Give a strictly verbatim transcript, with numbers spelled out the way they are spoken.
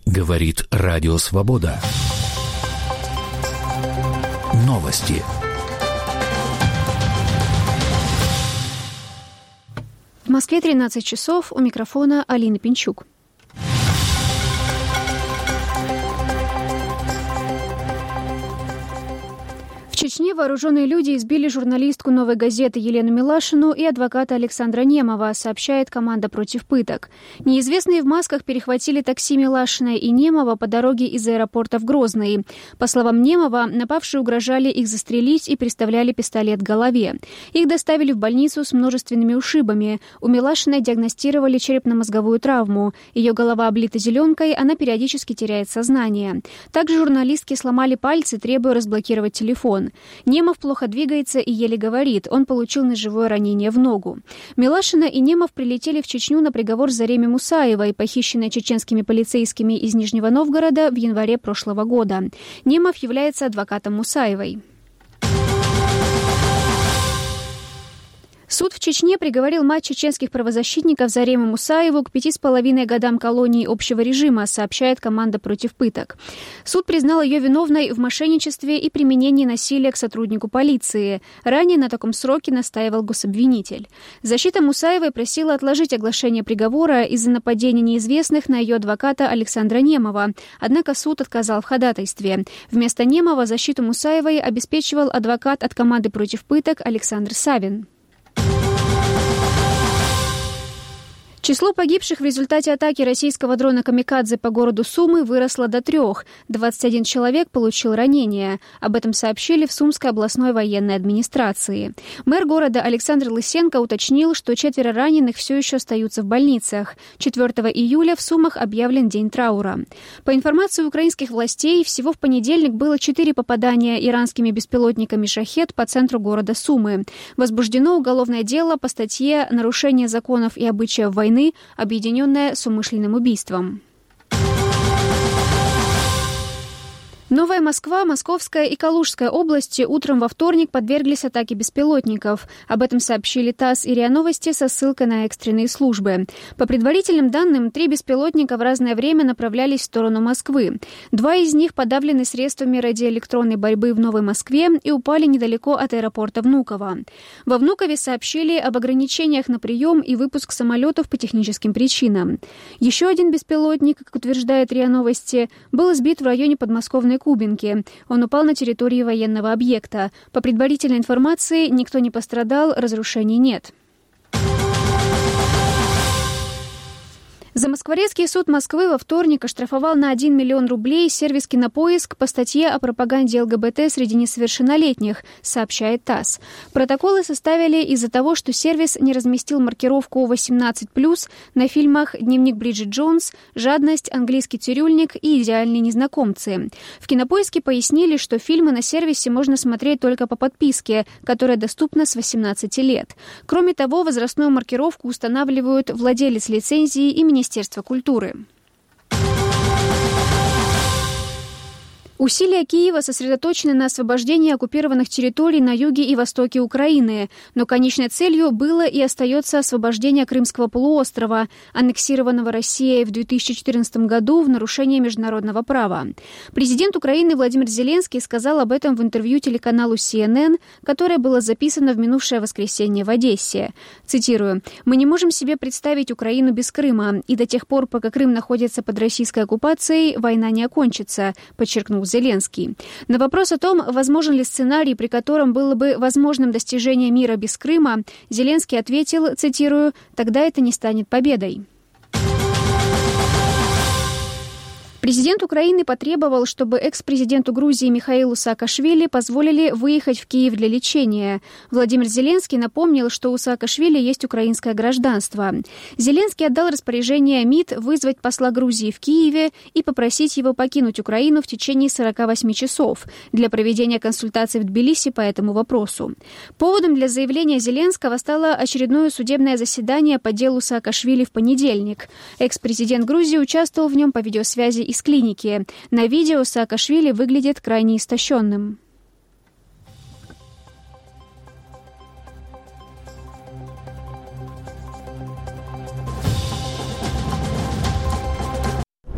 Говорит Радио Свобода. Новости. В Москве тринадцать часов. У микрофона Алина Пинчук. В Чечне вооруженные люди избили журналистку «Новой газеты» Елену Милашину и адвоката Александра Немова, сообщает команда «Против пыток». Неизвестные в масках перехватили такси Милашиной и Немова по дороге из аэропорта в Грозный. По словам Немова, напавшие угрожали их застрелить и приставляли пистолет к голове. Их доставили в больницу с множественными ушибами. У Милашиной диагностировали черепно-мозговую травму. Ее голова облита зеленкой, она периодически теряет сознание. Также журналистки сломали пальцы, требуя разблокировать телефон. Немов плохо двигается и еле говорит. Он получил ножевое ранение в ногу. Милашина и Немов прилетели в Чечню на приговор Зареме Мусаевой, похищенной чеченскими полицейскими из Нижнего Новгорода в январе прошлого года. Немов является адвокатом Мусаевой. Суд в Чечне приговорил мать чеченских правозащитников Зарему Мусаеву к пяти с половиной годам колонии общего режима, сообщает команда «Против пыток». Суд признал ее виновной в мошенничестве и применении насилия к сотруднику полиции. Ранее на таком сроке настаивал гособвинитель. Защита Мусаевой просила отложить оглашение приговора из-за нападения неизвестных на ее адвоката Александра Немова. Однако суд отказал в ходатайстве. Вместо Немова защиту Мусаевой обеспечивал адвокат от команды «Против пыток» Александр Савин. Число погибших в результате атаки российского дрона «Камикадзе» по городу Сумы выросло до трех. двадцать один человек получил ранения. Об этом сообщили в Сумской областной военной администрации. Мэр города Александр Лысенко уточнил, что четверо раненых все еще остаются в больницах. четвёртого июля в Сумах объявлен день траура. По информации украинских властей, всего в понедельник было четыре попадания иранскими беспилотниками «Шахед» по центру города Сумы. Возбуждено уголовное дело по статье «Нарушение законов и обычаев войны», объединенная с умышленным убийством. Новая Москва, Московская и Калужская области утром во вторник подверглись атаке беспилотников. Об этом сообщили ТАСС и РИА Новости со ссылкой на экстренные службы. По предварительным данным, три беспилотника в разное время направлялись в сторону Москвы. Два из них подавлены средствами радиоэлектронной борьбы в Новой Москве и упали недалеко от аэропорта Внуково. Во Внукове сообщили об ограничениях на прием и выпуск самолетов по техническим причинам. Еще один беспилотник, как утверждает РИА Новости, был сбит в районе подмосковной Кубинки. Он упал на территории военного объекта. По предварительной информации, никто не пострадал, разрушений нет. Замоскворецкий суд Москвы во вторник оштрафовал на один миллион рублей сервис «Кинопоиск» по статье о пропаганде ЛГБТ среди несовершеннолетних, сообщает ТАСС. Протоколы составили из-за того, что сервис не разместил маркировку восемнадцать плюс на фильмах «Дневник Бриджит Джонс», «Жадность», «Английский цирюльник» и «Идеальные незнакомцы». В «Кинопоиске» пояснили, что фильмы на сервисе можно смотреть только по подписке, которая доступна с восемнадцати лет. Кроме того, возрастную маркировку устанавливают владелец лицензии и Министерство культуры. Усилия Киева сосредоточены на освобождении оккупированных территорий на юге и востоке Украины, но конечной целью было и остается освобождение Крымского полуострова, аннексированного Россией в две тысячи четырнадцатом году в нарушение международного права. Президент Украины Владимир Зеленский сказал об этом в интервью телеканалу Си Эн Эн, которое было записано в минувшее воскресенье в Одессе. Цитирую: «Мы не можем себе представить Украину без Крыма, и до тех пор, пока Крым находится под российской оккупацией, война не окончится», подчеркнул Зеленский. На вопрос о том, возможен ли сценарий, при котором было бы возможным достижение мира без Крыма, Зеленский ответил, цитирую: «Тогда это не станет победой». Президент Украины потребовал, чтобы экс-президенту Грузии Михаилу Саакашвили позволили выехать в Киев для лечения. Владимир Зеленский напомнил, что у Саакашвили есть украинское гражданство. Зеленский отдал распоряжение МИД вызвать посла Грузии в Киеве и попросить его покинуть Украину в течение сорока восьми часов для проведения консультаций в Тбилиси по этому вопросу. Поводом для заявления Зеленского стало очередное судебное заседание по делу Саакашвили в понедельник. Экс-президент Грузии участвовал в нем по видеосвязи из клиники. На видео Саакашвили выглядит крайне истощенным.